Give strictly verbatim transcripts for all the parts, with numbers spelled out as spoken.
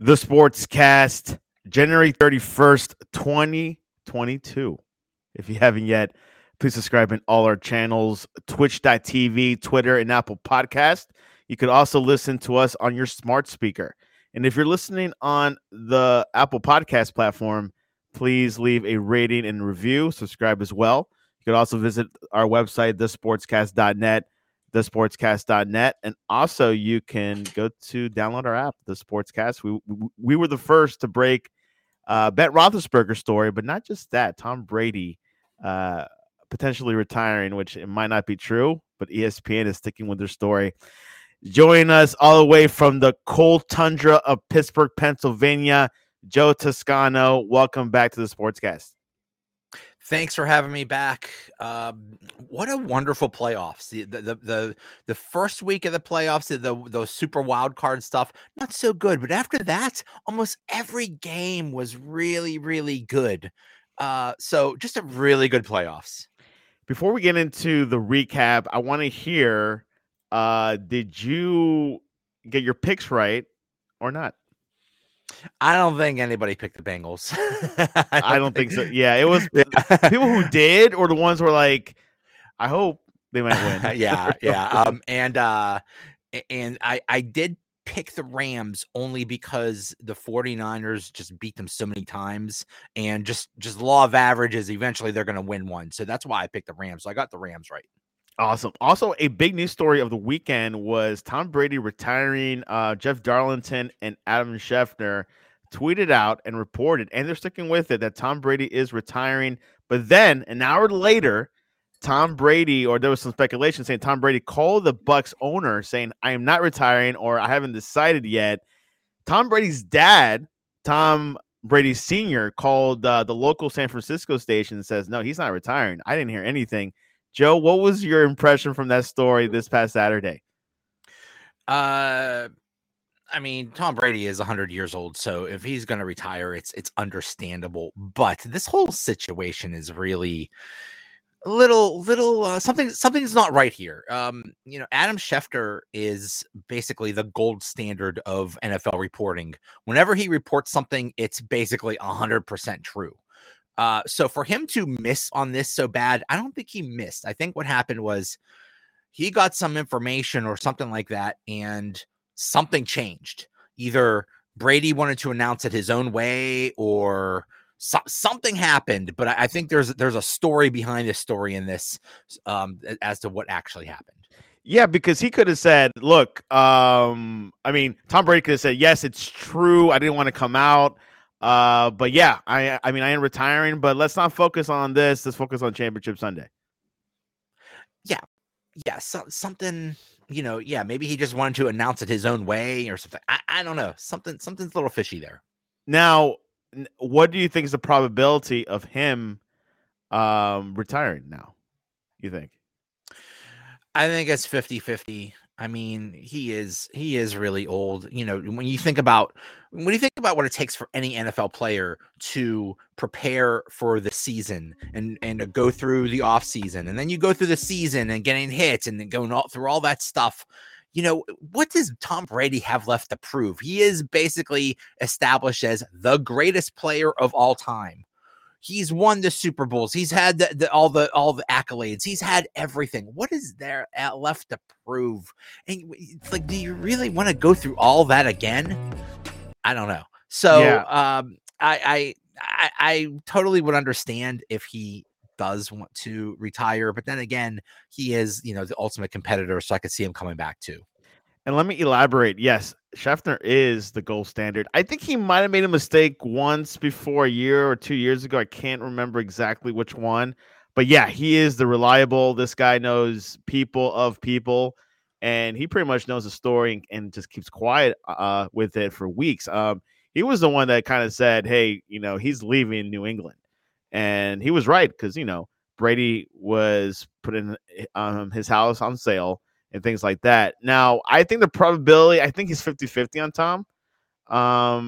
The Sportscast, January thirty-first, twenty twenty-two. If you haven't yet, please subscribe in all our channels, twitch dot t v, Twitter, and Apple Podcast. You could also listen to us on your smart speaker. And if you're listening on the Apple Podcast platform, please leave a rating and review. Subscribe as well. You could also visit our website, the sportscast dot net, the sportscast dot net. And also you can go to download our app, The Sportscast. We we, we were the first to break uh, Ben Roethlisberger's story, but not just that. Tom Brady uh, potentially retiring, which it might not be true, but E S P N is sticking with their story. Join us all the way from the cold tundra of Pittsburgh, Pennsylvania, Joe Toscano. Welcome back to the Sportscast. Thanks for having me back. Um, what a wonderful playoffs. The, the the the first week of the playoffs, the those super wild card stuff, not so good. But after that, almost every game was really, really good. Uh, so just a really good playoffs. Before we get into the recap, I want to hear, uh, did you get your picks right or not? I don't think anybody picked the Bengals. I don't, I don't think, think so. Yeah, it was people who did, or the ones who were like, I hope they might win. yeah, yeah. Um, and uh, and I I did pick the Rams only because the 49ers just beat them so many times, and just just law of averages, eventually they're going to win one. So that's why I picked the Rams. So I got the Rams right. Awesome. Also, a big news story of the weekend was Tom Brady retiring. Uh, Jeff Darlington and Adam Schefter tweeted out and reported, and they're sticking with it, that Tom Brady is retiring. But then an hour later, Tom Brady, or there was some speculation saying Tom Brady called the Bucs owner saying, I am not retiring, or I haven't decided yet. Tom Brady's dad, Tom Brady Senior, called uh, the local San Francisco station and says, no, he's not retiring. I didn't hear anything. Joe, what was your impression from that story this past Saturday? Uh, I mean, Tom Brady is one hundred years old, so if he's going to retire, it's it's understandable. But this whole situation is really a little, little uh, something. Something's not right here. Um, you know, Adam Schefter is basically the gold standard of N F L reporting. Whenever he reports something, it's basically one hundred percent true. Uh, so for him to miss on this so bad, I don't think he missed. I think what happened was he got some information or something like that, and something changed. Either Brady wanted to announce it his own way, or so, something happened. But I, I think there's there's a story behind this story in this um, as to what actually happened. Yeah, because he could have said, look, um, I mean, Tom Brady could have said, yes, it's true. I didn't want to come out. Uh, but yeah, I I mean, I am retiring, but let's not focus on this. Let's focus on Championship Sunday. Yeah. Yeah. So, something, you know, yeah, maybe he just wanted to announce it his own way or something. I, I don't know. Something, something's a little fishy there. Now, what do you think is the probability of him um, retiring now? You think? I think it's fifty-fifty. I mean, he is he is really old. You know, when you think about when you think about what it takes for any N F L player to prepare for the season and and to go through the off season, and then you go through the season and getting hits and then going all through all that stuff. You know, what does Tom Brady have left to prove? He is basically established as the greatest player of all time. He's won the Super Bowls. He's had the, the, all the all the accolades. He's had everything. What is there left to prove? And it's like, do you really want to go through all that again? I don't know. So yeah. um, I, I I I totally would understand if he does want to retire, but then again, he is, you know, the ultimate competitor, so I could see him coming back too. And let me elaborate. Yes, Schefter is the gold standard. I think he might have made a mistake once before, a year or two years ago. I can't remember exactly which one. But yeah, he is the reliable. This guy knows people of people, and he pretty much knows the story and, and just keeps quiet uh, with it for weeks. Um, he was the one that kind of said, hey, you know, he's leaving New England. And he was right because, you know, Brady was putting um, his house on sale and things like that. Now, I think the probability, I think he's fifty-fifty on Tom. Um,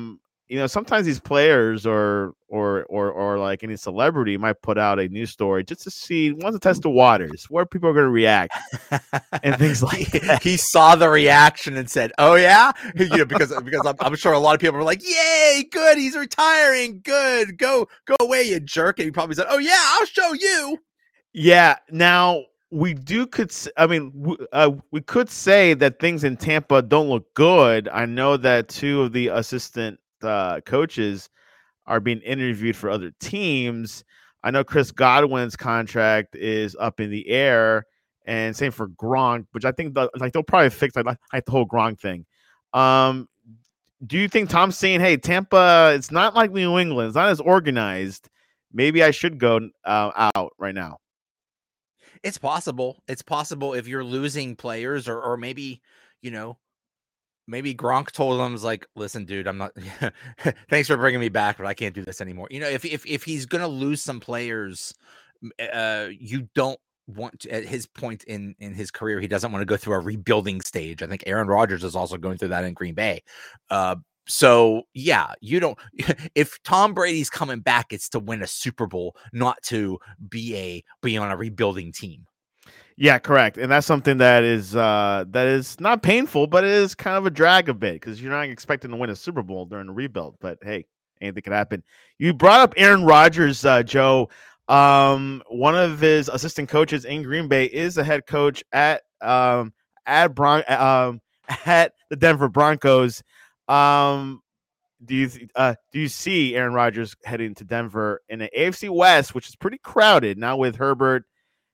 you know, sometimes these players or or or or like any celebrity might put out a news story just to see, wants to test the waters, where people are going to react and things like he, that. he saw the reaction and said, "Oh yeah," you know, because because I'm, I'm sure a lot of people were like, "Yay, good, he's retiring, good, go go away, you jerk," and he probably said, "Oh yeah, I'll show you." Yeah. Now we do could s- I mean w- uh, we could say that things in Tampa don't look good. I know that two of the assistant uh, coaches are being interviewed for other teams. I know Chris Godwin's contract is up in the air, and same for Gronk, which I think the, like they'll probably fix like, like the whole Gronk thing. Um, do you think Tom's saying, "Hey, Tampa, it's not like New England, it's not as organized. Maybe I should go uh, out right now"? It's possible. It's possible if you're losing players, or or maybe, you know, maybe Gronk told him, like, "Listen, dude, I'm not. Thanks for bringing me back, but I can't do this anymore." You know, if if if he's gonna lose some players, uh, you don't want to, at his point in in his career, he doesn't want to go through a rebuilding stage. I think Aaron Rodgers is also going through that in Green Bay. Uh, so yeah, you don't. If Tom Brady's coming back, it's to win a Super Bowl, not to be a be on a rebuilding team. Yeah, correct. And that's something that is uh, that is not painful, but it is kind of a drag a bit because you're not expecting to win a Super Bowl during the rebuild. But hey, anything can happen. You brought up Aaron Rodgers, uh, Joe. Um, one of his assistant coaches in Green Bay is the head coach at um, at Bron- um, at the Denver Broncos. Um, do you uh, do you see Aaron Rodgers heading to Denver in the A F C West, which is pretty crowded now with Herbert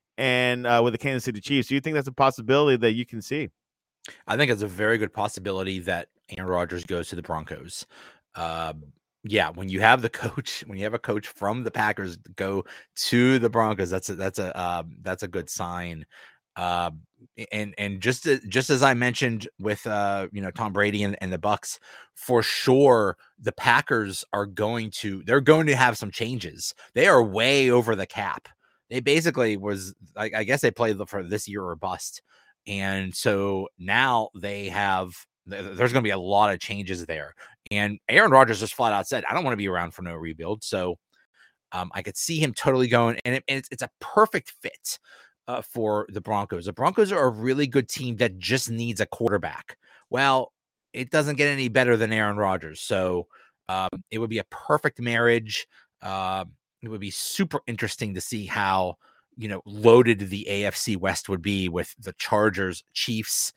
and uh, with the Kansas City Chiefs? Do you think that's a possibility that you can see? I think it's a very good possibility that Aaron Rodgers goes to the Broncos. Uh, yeah, when you have the coach, when you have a coach from the Packers go to the Broncos, that's a, that's a uh, that's a good sign. Uh, and and just to, just as I mentioned with uh, you know, Tom Brady and, and the Bucks, for sure the Packers are going to they're going to have some changes. They are way over the cap. They basically was I, I guess they played for this year or bust. And so now they have, there's going to be a lot of changes there. And Aaron Rodgers just flat out said, "I don't want to be around for no rebuild." So um, I could see him totally going, and, it, and it's, it's a perfect fit uh, for the Broncos. The Broncos are a really good team that just needs a quarterback. Well, it doesn't get any better than Aaron Rodgers. So um, it would be a perfect marriage. Uh, it would be super interesting to see how, you know, loaded the A F C West would be with the Chargers, Chiefs,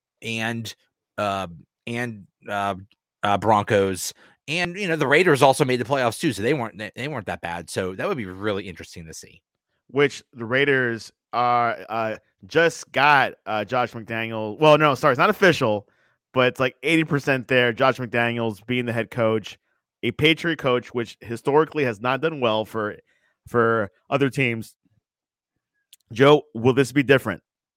and uh, and uh, uh, Broncos, and you know, the Raiders also made the playoffs too, so they weren't they weren't that bad. So that would be really interesting to see. Which the Raiders are uh, just got uh, Josh McDaniels. Well, no, sorry, it's not official, but it's like eighty percent there. Josh McDaniels being the head coach, a Patriot coach, which historically has not done well for for other teams. Joe, will this be different?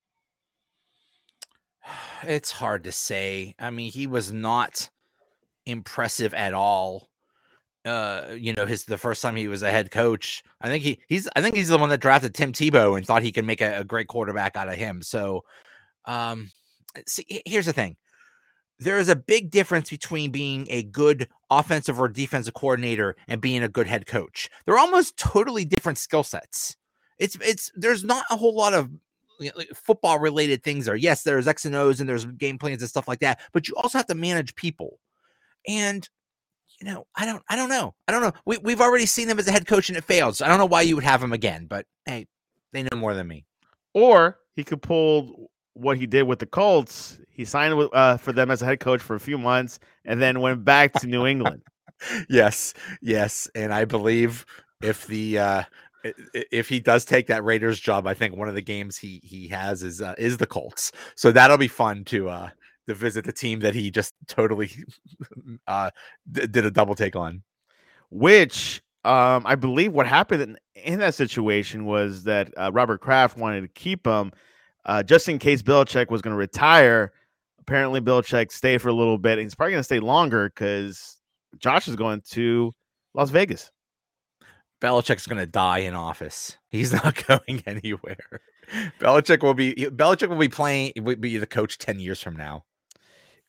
It's hard to say. I mean, he was not impressive at all. Uh, you know, his the first time he was a head coach. I think he he's I think he's the one that drafted Tim Tebow and thought he could make a, a great quarterback out of him. So, um, see, here's the thing. There is a big difference between being a good offensive or defensive coordinator and being a good head coach. They're almost totally different skill sets. It's it's there's not a whole lot of football related things there. Yes, there's X and O's and there's game plans and stuff like that, but you also have to manage people. And you know, I don't I don't know. I don't know. We we've already seen him as a head coach and it failed. So I don't know why you would have him again, but hey, they know more than me. Or he could pull what he did with the Colts. He signed with, uh, for them as a head coach for a few months and then went back to New England. Yes, yes, and I believe if the uh, if he does take that Raiders job, I think one of the games he he has is uh, is the Colts. So that'll be fun to uh, to visit the team that he just totally uh, d- did a double take on. Which um, I believe what happened in, in that situation was that uh, Robert Kraft wanted to keep him uh, just in case Belichick was going to retire. Apparently, Belichick stayed for a little bit. And he's probably going to stay longer because Josh is going to Las Vegas. Belichick's going to die in office. He's not going anywhere. Belichick will be Belichick will be playing will be the coach ten years from now.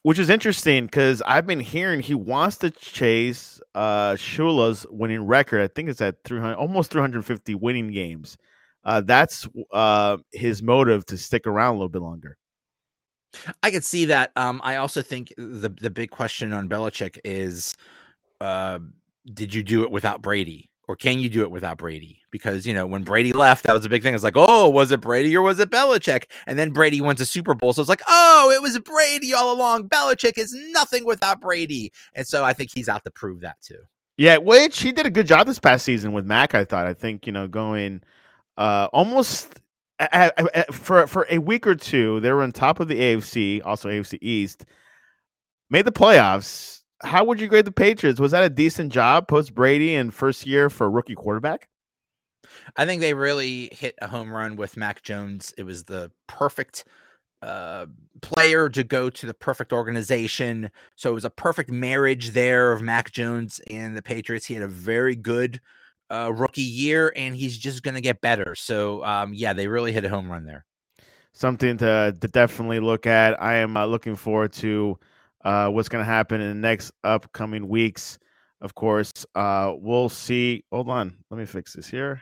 which is interesting because I've been hearing he wants to chase uh, Shula's winning record. I think it's at three hundred, almost three hundred fifty winning games. Uh, that's uh, his motive to stick around a little bit longer. I could see that. Um, I also think the the big question on Belichick is, uh, did you do it without Brady, or can you do it without Brady? Because you know when Brady left, that was a big thing. It's like, oh, was it Brady or was it Belichick? And then Brady went to Super Bowl, so it's like, oh, it was Brady all along. Belichick is nothing without Brady, and so I think he's out to prove that too. Yeah, which he did a good job this past season with Mac. I thought. I think you know going uh, almost. For for a week or two, they were on top of the A F C, also A F C East, made the playoffs. How would you grade the Patriots? Was that a decent job post Brady and first year for a rookie quarterback? I think they really hit a home run with Mac Jones. It was the perfect uh, player to go to the perfect organization. So it was a perfect marriage there of Mac Jones and the Patriots. He had a very good Uh, rookie year, and he's just going to get better. So, um, yeah, they really hit a home run there. Something to, to definitely look at. I am uh, looking forward to uh, what's going to happen in the next upcoming weeks. Of course, uh, we'll see. Hold on. Let me fix this here.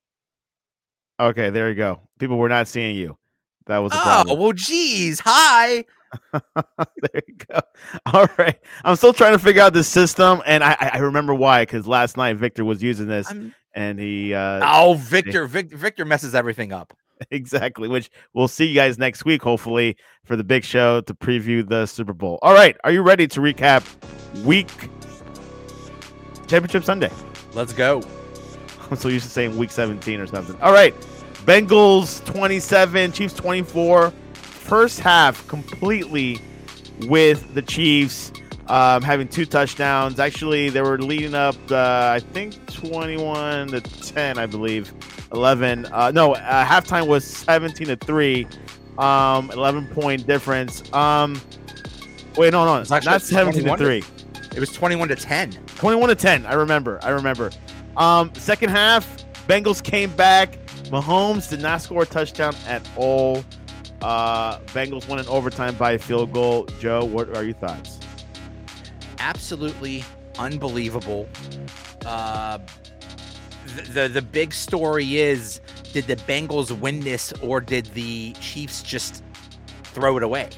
Okay, there you go. People were not seeing you. That was a problem. Oh, well, geez. Hi. There you go. All right. I'm still trying to figure out the system, and I, I remember why, because last night Victor was using this, I'm... and he. Uh, oh, Victor! Vic, Victor messes everything up. Exactly. Which we'll see you guys next week, hopefully, for the big show to preview the Super Bowl. All right. Are you ready to recap Week Championship Sunday? Let's go. I'm so used to saying Week seventeen or something. All right. Bengals twenty-seven, Chiefs twenty-four. First half completely with the Chiefs um, having two touchdowns. Actually, they were leading up, uh, I think, twenty-one to ten, I believe. eleven. Uh, no, uh, halftime was seventeen to three. Um, eleven point difference. Um, wait, no, no, not seventeen to three. It was twenty-one to ten. twenty-one to ten. I remember. I remember. Um, second half, Bengals came back. Mahomes did not score a touchdown at all. Uh, Bengals won in overtime by a field goal. Joe, what are your thoughts? Absolutely unbelievable. Uh, the, the the big story is, did the Bengals win this, or did the Chiefs just throw it away?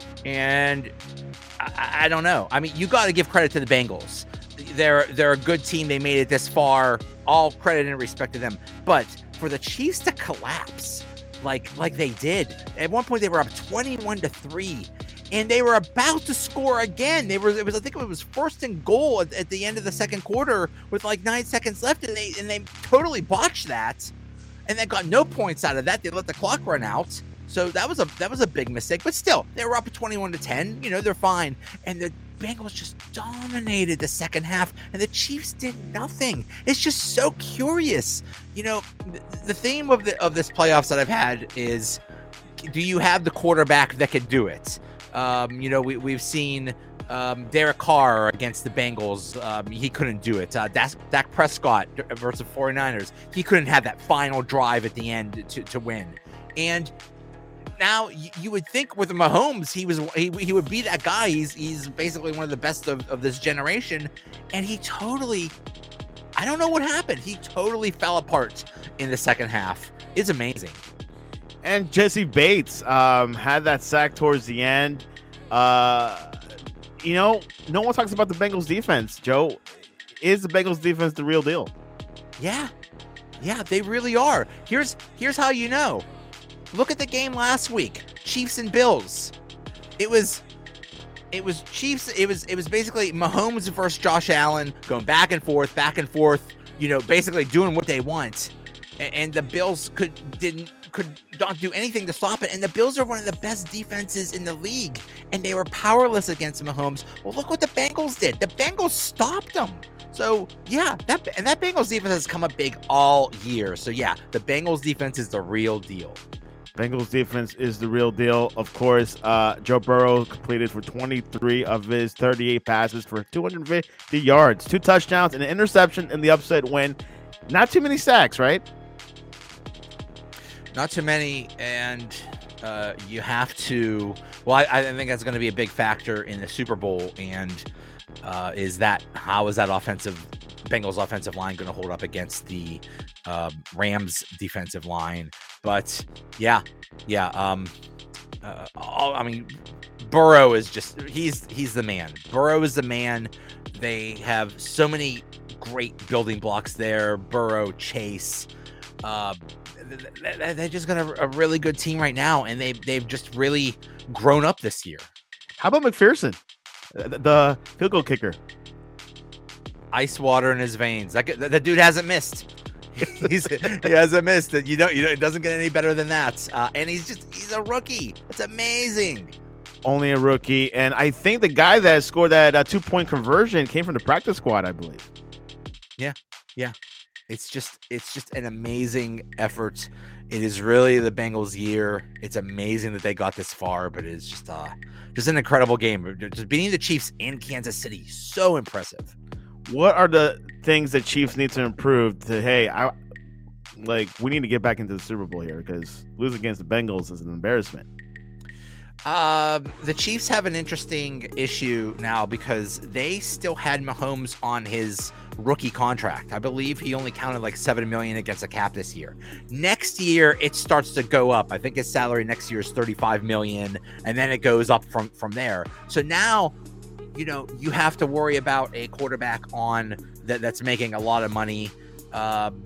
And I, I don't know. I mean, you got to give credit to the Bengals. They're they're a good team. They made it this far. All credit and respect to them. But for the Chiefs to collapse like like they did, at one point they were up twenty-one to three, and they were about to score again. They were it was I think it was first and goal at, at the end of the second quarter with like nine seconds left, and they and they totally botched that, and they got no points out of that. They let the clock run out. So that was a that was a big mistake, but still they were up twenty-one to ten. You know, they're fine, and the Bengals just dominated the second half, and the Chiefs did nothing. It's just so curious. You know, the, the theme of the of this playoffs that I've had is, do you have the quarterback that can do it? Um, you know, we we've seen um, Derek Carr against the Bengals. Um, he couldn't do it. Uh, Dak, Dak Prescott versus forty-niners. He couldn't have that final drive at the end to to win. And now you, you would think with Mahomes, he was he, he would be that guy. He's he's basically one of the best of, of this generation, and he totally, I don't know what happened. He totally fell apart in the second half. It's amazing. And Jesse Bates um, had that sack towards the end. Uh, you know, no one talks about the Bengals defense. Joe, is the Bengals defense the real deal? Yeah, yeah, they really are. Here's here's how you know. Look at the game last week, Chiefs and Bills. It was, it was Chiefs. It was, it was basically Mahomes versus Josh Allen going back and forth, back and forth. You know, basically doing what they want, and, and the Bills could didn't could not do anything to stop it. And the Bills are one of the best defenses in the league, and they were powerless against Mahomes. Well, look what the Bengals did. The Bengals stopped them. So yeah, that and that Bengals defense has come up big all year. So yeah, the Bengals defense is the real deal. Bengals defense is the real deal. Of course, uh, Joe Burrow completed for twenty-three of his thirty-eight passes for two hundred fifty yards, two touchdowns, and an interception in the upset win. Not too many sacks, right? Not too many, and uh, you have to Well, I, I think that's going to be a big factor in the Super Bowl. And uh, is that how is that offensive Bengals offensive line going to hold up against the uh, Rams defensive line? But yeah, yeah. Um, uh, all, I mean, Burrow is just he's he's the man. Burrow is the man. They have so many great building blocks there. Burrow, Chase. Uh, they're just got a, a really good team right now, and they they've just really grown up this year. How about McPherson, the field goal kicker? Ice water in his veins. That that dude hasn't missed. He's he hasn't missed. You know, you know, it doesn't get any better than that. Uh, and he's just he's a rookie. It's amazing. Only a rookie, and I think the guy that scored that uh, two point conversion came from the practice squad, I believe. Yeah, yeah. It's just it's just an amazing effort. It is really the Bengals' year. It's amazing that they got this far, but it's just uh just an incredible game. Just beating the Chiefs in Kansas City, so impressive. What are the things that Chiefs need to improve to, hey, I like we need to get back into the Super Bowl here, because losing against the Bengals is an embarrassment. Um, the Chiefs have an interesting issue now because they still had Mahomes on his rookie contract. I believe he only counted like seven million against the cap this year. Next year, it starts to go up. I think his salary next year is thirty-five million, and then it goes up from from there. So now, you know, you have to worry about a quarterback on that that's making a lot of money. Um,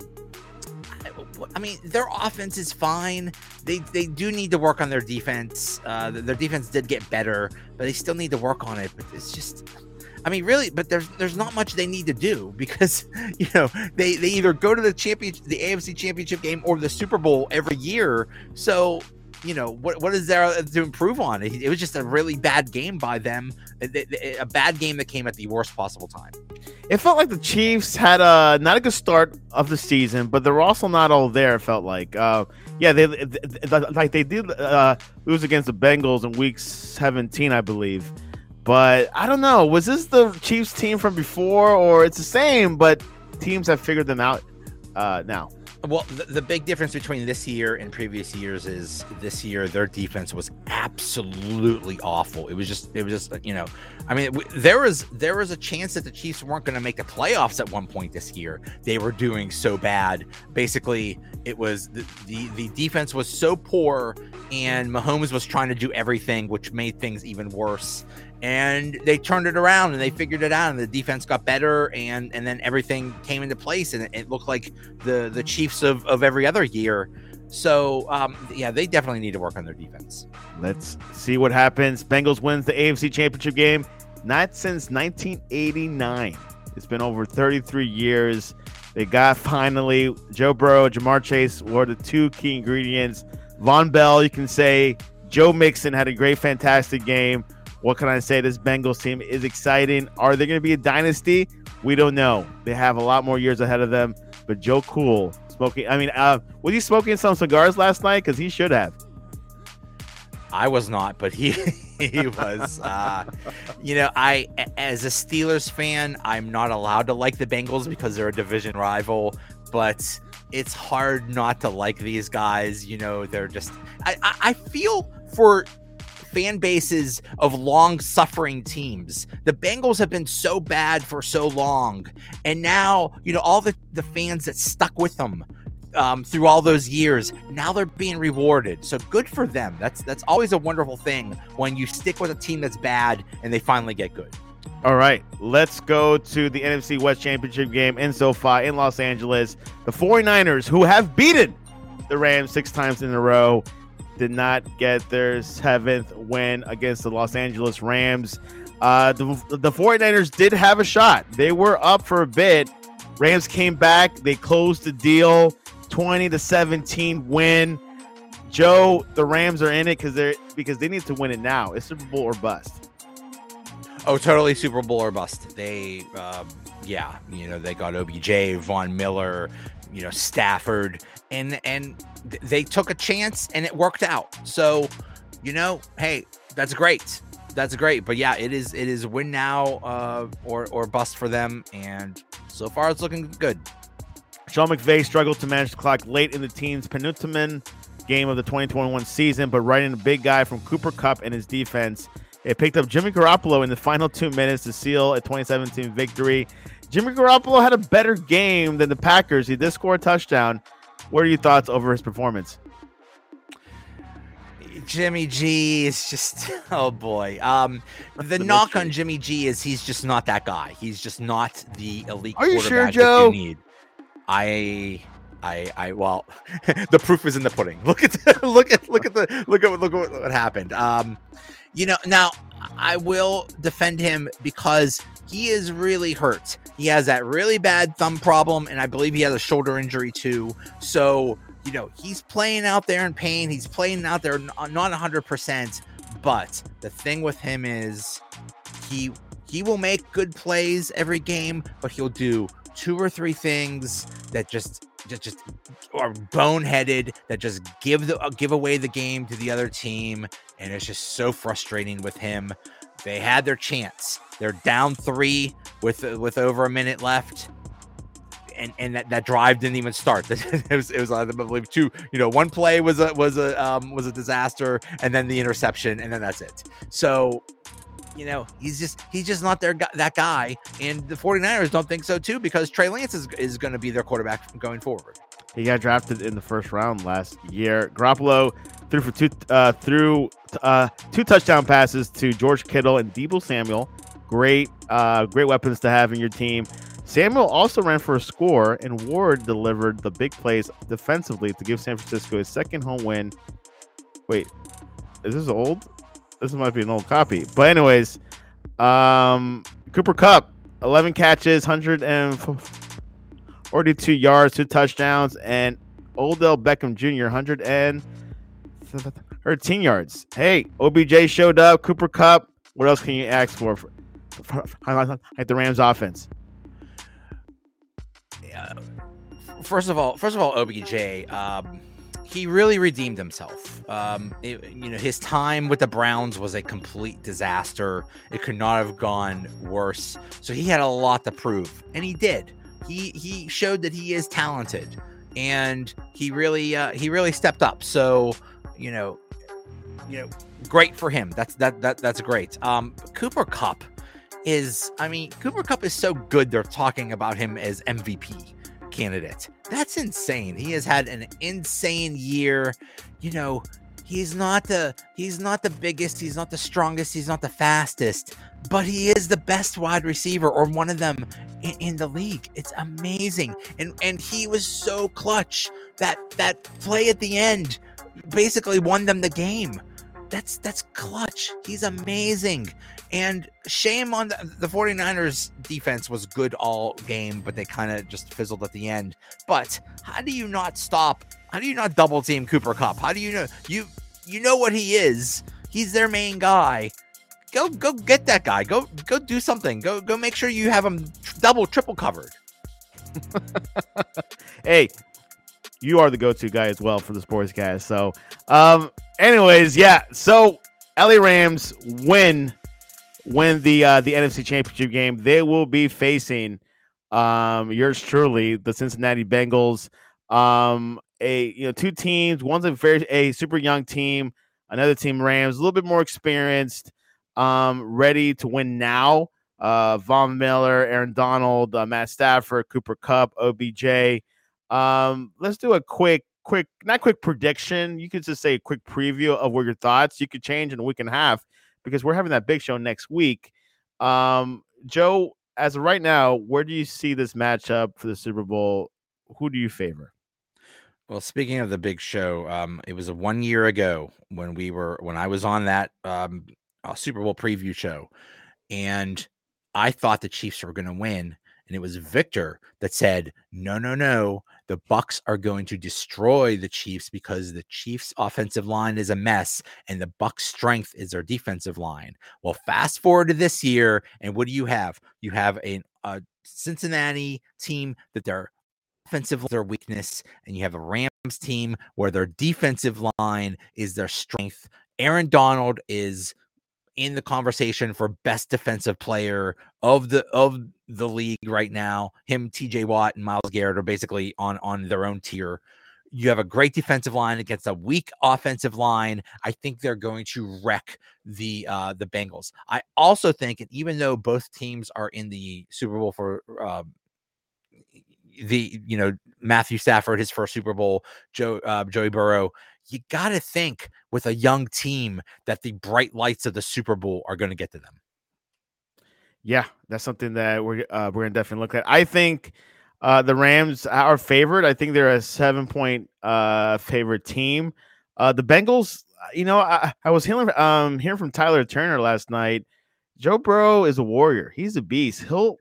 I mean, their offense is fine. They they do need to work on their defense. Uh, their defense did get better, but they still need to work on it. But it's just, I mean, really, but there's there's not much they need to do because, you know, they, they either go to the champion, the A F C Championship game or the Super Bowl every year. So, you know, what what is there to improve on? It, it was just a really bad game by them, a, a bad game that came at the worst possible time. It felt like the Chiefs had a not a good start of the season, but they're also not all there. It felt like, uh, yeah, they, they like they did uh, lose against the Bengals in Week seventeen, I believe. But I don't know, was this the Chiefs team from before, or it's the same, but teams have figured them out uh, now? Well, the, the big difference between this year and previous years is this year their defense was absolutely awful. It was just, it was just, you know, I mean, w- there was there was a chance that the Chiefs weren't going to make the playoffs at one point this year. They were doing so bad. Basically, it was the, the the defense was so poor, and Mahomes was trying to do everything, which made things even worse. And they turned it around and they figured it out, and the defense got better, and and then everything came into place, and it, it looked like the the Chiefs of, of every other year. So um, yeah, they definitely need to work on their defense. Let's see what happens. Bengals wins the A F C Championship game, not since nineteen eighty-nine. It's been over thirty-three years. They got finally Joe Burrow, Jamar Chase were the two key ingredients. Von Bell, you can say. Joe Mixon had a great, fantastic game. What can I say? This Bengals team is exciting. Are they going to be a dynasty? We don't know. They have a lot more years ahead of them. But Joe Cool smoking. I mean, uh, was he smoking some cigars last night? Because he should have. I was not, but he he was. Uh, you know, I as a Steelers fan, I'm not allowed to like the Bengals because they're a division rival. But it's hard not to like these guys. You know, they're just. I I, I feel for fan bases of long-suffering teams. The Bengals have been so bad for so long, and now, you know, all the, the fans that stuck with them um, through all those years, now they're being rewarded. So good for them. That's that's always a wonderful thing when you stick with a team that's bad and they finally get good. All right, let's go to the N F C West Championship game in SoFi in Los Angeles. The 49ers, who have beaten the Rams six times in a row, did not get their seventh win against the Los Angeles Rams. Uh, the, the 49ers did have a shot. They were up for a bit. Rams came back. They closed the deal. twenty to seventeen win. Joe, the Rams are in it because they're because they need to win it now. It's Super Bowl or bust. Oh, totally Super Bowl or bust. They, um, yeah, you know, they got O B J, Von Miller, you know, Stafford, and and th- they took a chance and it worked out. So, you know, hey, that's great. That's great. But yeah, it is it is win now uh, or or bust for them, and so far it's looking good. Sean McVay struggled to manage the clock late in the team's penultimate game of the twenty twenty-one season, but right in a big guy from Cooper Kupp and his defense. It picked up Jimmy Garoppolo in the final two minutes to seal a twenty seventeen victory. Jimmy Garoppolo had a better game than the Packers. He did score a touchdown. What are your thoughts over his performance? Jimmy G is just, oh boy. Um, the, the knock mystery. on Jimmy G is he's just not that guy. He's just not the elite Are you quarterback sure, Joe? that you need. I, I, I. Well, the proof is in the pudding. Look at, the, look at, look at the, look at, look at what happened. Um, you know, now I will defend him because he is really hurt. He has that really bad thumb problem, and I believe he has a shoulder injury too. So, you know, he's playing out there in pain. He's playing out there not one hundred percent. But the thing with him is he he will make good plays every game, but he'll do two or three things that just just just are boneheaded, that just give the uh, give away the game to the other team, and it's just so frustrating with him. They had their chance. They're down three with with over a minute left. And and that, that drive didn't even start. it was it was I believe two. You know, one play was a was a um, was a disaster, and then the interception, and then that's it. So, you know, he's just he's just not their that guy, and the 49ers don't think so too, because Trey Lance is is going to be their quarterback going forward. He got drafted in the first round last year. Garoppolo threw for two uh, threw uh, two touchdown passes to George Kittle and Deebo Samuel. Great uh, great weapons to have in your team. Samuel also ran for a score, and Ward delivered the big plays defensively to give San Francisco his second home win. Wait, is this old? This might be an old copy. But anyways, um, Cooper Kupp, eleven catches, one hundred forty-two yards, two touchdowns, and Odell Beckham Junior, one hundred thirteen yards. Hey, O B J showed up. Cooper Kupp. What else can you ask for, for, for, for like the Rams offense? First of all, first of all, O B J, um, he really redeemed himself. Um, it, you know, his time with the Browns was a complete disaster. It could not have gone worse. So he had a lot to prove, and he did. He he showed that he is talented, and he really uh, he really stepped up. So, you know, you know, great for him. That's that that that's great. Um, Cooper Kupp is, I mean, Cooper Kupp is so good. They're talking about him as M V P candidate. That's insane. He has had an insane year. You know, he's not the he's not the biggest, he's not the strongest, he's not the fastest, but he is the best wide receiver, or one of them in, in the league. It's amazing. And and he was so clutch. That that play at the end basically won them the game. That's that's clutch. He's amazing. And shame on the, the 49ers defense was good all game, but they kind of just fizzled at the end. But how do you not stop? How do you not double team Cooper Kupp? How do you know you you know what he is? He's their main guy. Go go get that guy. Go go do something. Go go make sure you have him double triple covered. Hey, you are the go-to guy as well for the sportscast. So, um, anyways, yeah. So L A Rams win. Win the uh, the N F C Championship game. They will be facing um, yours truly, the Cincinnati Bengals. Um, a you know two teams. One's a very a super young team. Another team, Rams, a little bit more experienced, um, ready to win now. Uh, Von Miller, Aaron Donald, uh, Matt Stafford, Cooper Kupp, O B J. Um, let's do a quick, quick, not quick prediction. You could just say a quick preview of what your thoughts. You could change in a week and a half, because we're having that big show next week. Um, Joe, as of right now, where do you see this matchup for the Super Bowl? Who do you favor? Well, speaking of the big show, um, it was a one year ago when we were when I was on that um, uh, Super Bowl preview show, and I thought the Chiefs were going to win, and it was Victor that said, "No, no, no, the Bucs are going to destroy the Chiefs because the Chiefs' offensive line is a mess, and the Bucs' strength is their defensive line." Well, fast forward to this year, and what do you have? You have a, a Cincinnati team that their offensive their weakness, and you have a Rams team where their defensive line is their strength. Aaron Donald is in the conversation for best defensive player of the of the league right now. Him, T J Watt, and Myles Garrett are basically on on their own tier. you have a great defensive line against a weak offensive line. I think they're going to wreck the uh, the Bengals. I also think, and even though both teams are in the Super Bowl for uh, the, you know, Matthew Stafford, his first Super Bowl, Joe uh, Joey Burrow, you got to think with a young team that the bright lights of the Super Bowl are going to get to them. Yeah, that's something that we're uh, we're gonna definitely look at. I think uh, the Rams are favored. I think they're a seven point uh, favorite team. Uh, the Bengals, you know, I, I was hearing um hearing from Tyler Turner last night. Joe Burrow is a warrior. He's a beast. He'll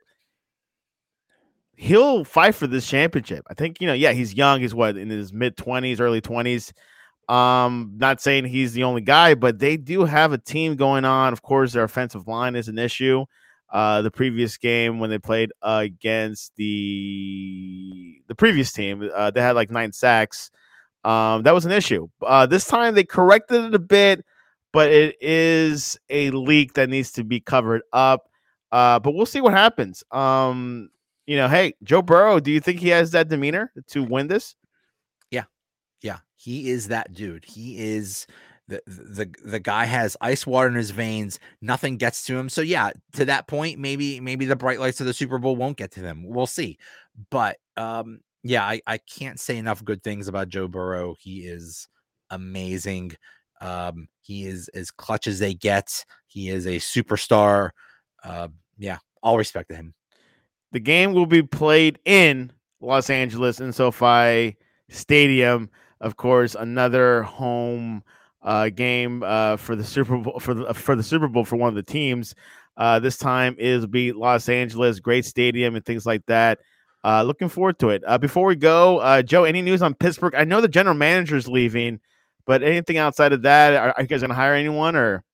he'll fight for this championship. I think, you know, yeah, he's young. He's what, in his mid twenties, early twenties. Um, not saying he's the only guy, but they do have a team going on. Of course, their offensive line is an issue. Uh, the previous game when they played uh, against the the previous team, uh, they had like nine sacks. Um, that was an issue. Uh, this time they corrected it a bit, but it is a leak that needs to be covered up. Uh, but we'll see what happens. Um, you know, hey, Joe Burrow, do you think he has that demeanor to win this? Yeah, yeah, he is that dude. He is. The, the the guy has ice water in his veins. Nothing gets to him. So yeah, to that point, maybe maybe the bright lights of the Super Bowl won't get to them. We'll see. But um, yeah, I, I can't say enough good things about Joe Burrow. He is amazing. Um, he is as clutch as they get. He is a superstar. Uh, yeah, all respect to him. The game will be played in Los Angeles in SoFi Stadium. Of course, another home Uh, game uh, for the Super Bowl for the for the Super Bowl for one of the teams. Uh, this time is be Los Angeles, great stadium and things like that. Uh, looking forward to it. Uh, before we go, uh, Joe, any news on Pittsburgh? I know the general manager is leaving, but anything outside of that? Are, are you guys going to hire anyone or?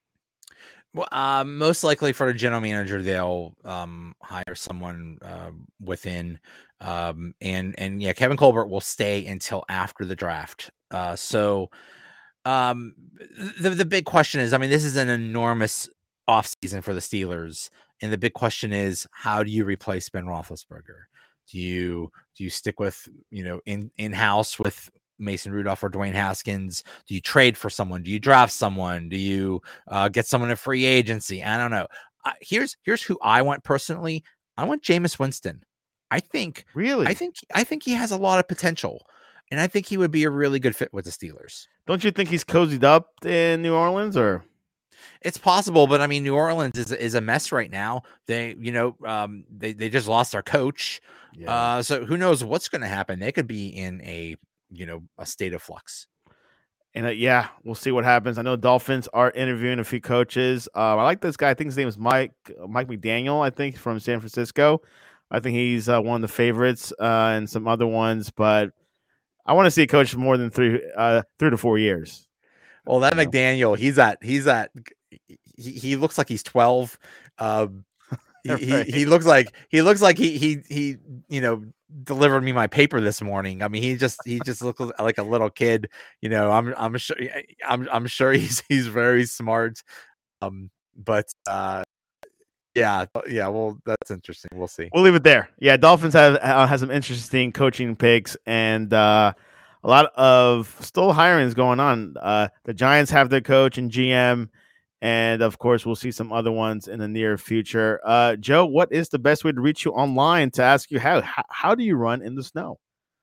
Well, uh, most likely for a general manager, they'll um, hire someone uh, within, um, and and yeah, Kevin Colbert will stay until after the draft. Uh, so. Um, the, the big question is, I mean, this is an enormous offseason for the Steelers. And the big question is, how do you replace Ben Roethlisberger? Do you, do you stick with, you know, in, in-house with Mason Rudolph or Dwayne Haskins? Do you trade for someone? Do you draft someone? Do you uh, get someone in free agency? I don't know. Uh, here's, here's who I want personally. I want Jameis Winston. I think, really, I think, I think he has a lot of potential. And I think he would be a really good fit with the Steelers. Don't you think he's cozied up in New Orleans, or? It's possible, but I mean, New Orleans is is a mess right now. They, you know, um, they they just lost their coach. Yeah. Uh, so who knows what's going to happen? They could be in a, you know, a state of flux. And uh, yeah, we'll see what happens. I know Dolphins are interviewing a few coaches. Uh, I like this guy. I think his name is Mike Mike McDaniel. I think from San Francisco. I think he's uh, one of the favorites, uh, and some other ones, but. I want to see a coach for more than three, uh, three to four years. Well, that you McDaniel, know? he's at, he's at, he, he looks like he's twelve. Um, he, right. he, he looks like, he looks like he, he, he, you know, delivered me my paper this morning. I mean, he just, he just looks like a little kid, you know, I'm, I'm sure, I'm, I'm sure he's, he's very smart. Um, but, uh, Yeah, yeah. Well, that's interesting. We'll see. We'll leave it there. Yeah, Dolphins have uh, has some interesting coaching picks, and uh, a lot of still hiring is going on. Uh, the Giants have their coach and G M, and of course, we'll see some other ones in the near future. Uh, Joe, what is the best way to reach you online to ask you how how, how do you run in the snow?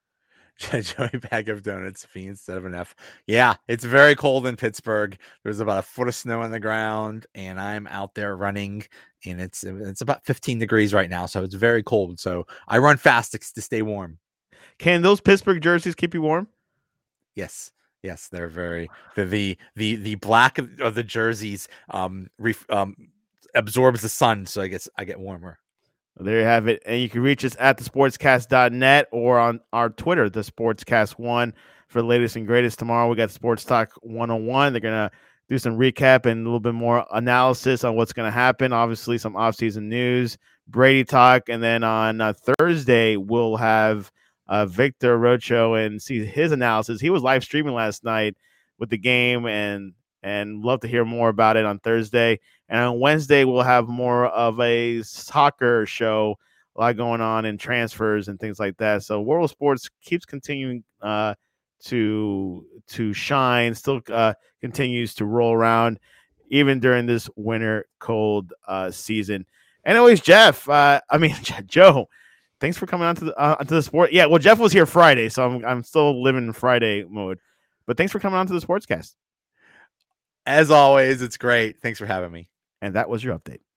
Joey Bag of Donuts, V instead of an F. Yeah, it's very cold in Pittsburgh. There's about a foot of snow on the ground, and I'm out there running, and it's it's about fifteen degrees right now, so it's very cold. So I run fast to, to stay warm. Can those Pittsburgh jerseys keep you warm? Yes, yes, they're very the the the, the black of the jerseys um, ref, um absorbs the sun, so I guess I get warmer. Well, there you have it. And you can reach us at the sportscast dot net or on our Twitter, the Sportscast one, for the latest and greatest. Tomorrow we got Sports Talk one oh one. They're going to do some recap and a little bit more analysis on what's going to happen. Obviously, some offseason news, Brady talk. And then on uh, Thursday, we'll have uh, Victor Roadshow and see his analysis. He was live streaming last night with the game, and and love to hear more about it on Thursday. And on Wednesday, we'll have more of a soccer show, a lot going on in transfers and things like that. So World of Sports keeps continuing uh, to to shine, still uh, continues to roll around even during this winter cold uh, season. Anyways, Jeff, uh, I mean Joe, thanks for coming on to the uh, onto the sport. Yeah, well, Jeff was here Friday, so I'm I'm still living in Friday mode. But thanks for coming on to the Sportscast. As always, it's great. Thanks for having me. And that was your update.